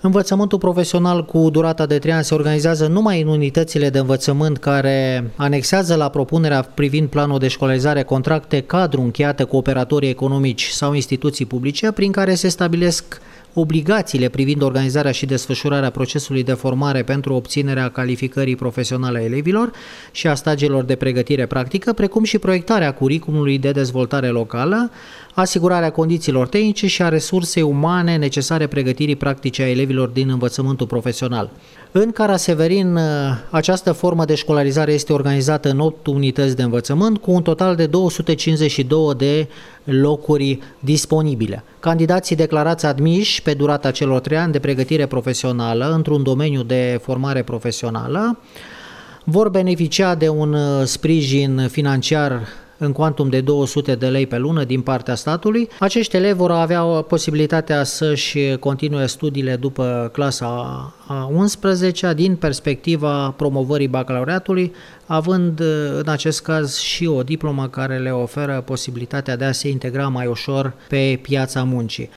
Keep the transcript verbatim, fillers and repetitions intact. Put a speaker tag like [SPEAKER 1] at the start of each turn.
[SPEAKER 1] Învățământul profesional cu durata de trei ani se organizează numai în unitățile de învățământ care anexează la propunerea privind planul de școlarizare contracte cadru încheiate cu operatorii economici sau instituții publice, prin care se stabilesc obligațiile privind organizarea și desfășurarea procesului de formare pentru obținerea calificării profesionale a elevilor și a stagiilor de pregătire practică, precum și proiectarea curiculumului de dezvoltare locală, asigurarea condițiilor tehnice și a resursei umane necesare pregătirii practice a elevilor din învățământul profesional. În Caraseverin, această formă de școlarizare este organizată în opt unități de învățământ, cu un total de două sute cincizeci și două de locuri disponibile. Candidații declarați admiși pe durata celor trei ani de pregătire profesională într-un domeniu de formare profesională vor beneficia de un sprijin financiar în cuantum de două sute de lei pe lună din partea statului. Acești elevi vor avea posibilitatea să-și continue studiile după clasa a unsprezecea din perspectiva promovării bacalaureatului, având în acest caz și o diplomă care le oferă posibilitatea de a se integra mai ușor pe piața muncii.